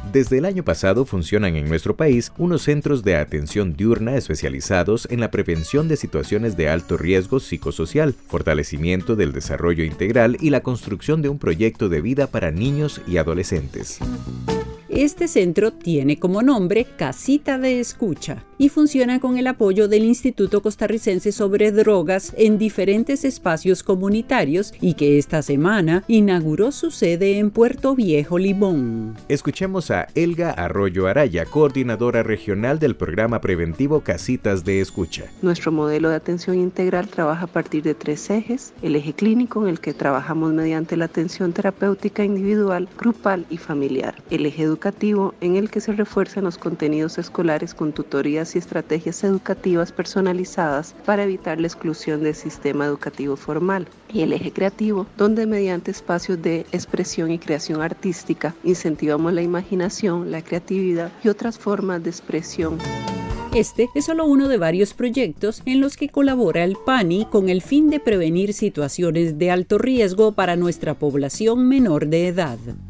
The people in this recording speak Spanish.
Desde el año pasado funcionan en nuestro país unos centros de atención diurna especializados en la prevención de situaciones de alto riesgo psicosocial, fortalecimiento del desarrollo integral y la construcción de un proyecto de vida para niños y adolescentes. Este centro tiene como nombre Casita de Escucha y funciona con el apoyo del Instituto Costarricense sobre Drogas en diferentes espacios comunitarios y que esta semana inauguró su sede en Puerto Viejo, Limón. Escuchemos a Elga Arroyo Araya, coordinadora regional del programa preventivo Casitas de Escucha. Nuestro modelo de atención integral trabaja a partir de 3 ejes: el eje clínico, en el que trabajamos mediante la atención terapéutica individual, grupal y familiar; el eje educativo, en el que se refuerzan los contenidos escolares con tutorías y estrategias educativas personalizadas para evitar la exclusión del sistema educativo formal; y el eje creativo, donde mediante espacios de expresión y creación artística incentivamos la imaginación, la creatividad y otras formas de expresión. Este es solo uno de varios proyectos en los que colabora el PANI con el fin de prevenir situaciones de alto riesgo para nuestra población menor de edad.